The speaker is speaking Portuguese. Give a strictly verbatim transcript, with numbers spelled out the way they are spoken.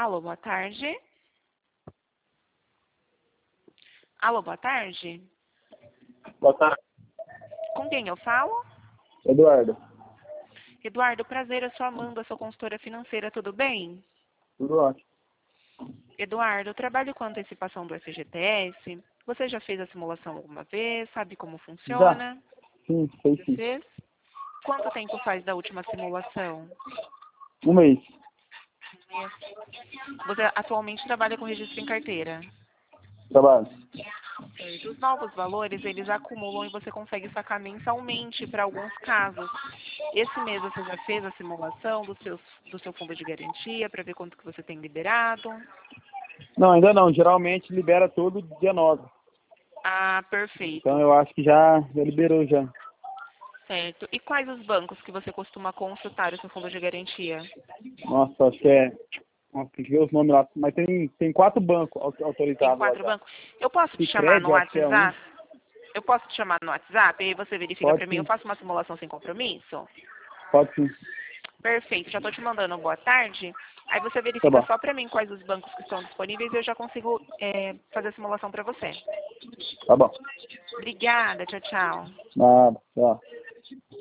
Alô, boa tarde. Alô, boa tarde. Boa tarde. Com quem eu falo? Eduardo. Eduardo, prazer, eu sou Amanda, sou consultora financeira, tudo bem? Tudo ótimo. Eduardo, eu trabalho com antecipação do F G T S. Você já fez a simulação alguma vez? Sabe como Já? funciona? Sim, sei Já sim. fez? Quanto tempo faz da última simulação? Um mês. Você atualmente trabalha com registro em carteira. Trabalho. Os novos valores, eles acumulam e você consegue sacar mensalmente para alguns casos. Esse mês você já fez a simulação do seu, do seu fundo de garantia para ver quanto que você tem liberado? Não, ainda não. Geralmente libera todo dia nove. Ah, perfeito. Então eu acho que já, já liberou já. Certo. E quais os bancos que você costuma consultar o seu fundo de garantia? Nossa, acho que é... Nossa, tem que ver os nomes lá. Mas tem, tem quatro bancos au- Tem autorizados lá quatro já. bancos? Eu posso te chamar Sicredi, no eu acho que é um. WhatsApp? Eu posso te chamar no WhatsApp e aí você verifica Pode para mim. Eu sim. faço uma simulação sem compromisso? Pode sim. Perfeito. Já estou te mandando boa tarde. Aí você Tá verifica bom. só para mim quais os bancos que estão disponíveis e eu já consigo é, fazer a simulação para você. Tá bom. Obrigada. Tchau, tchau. Nada. Tchau.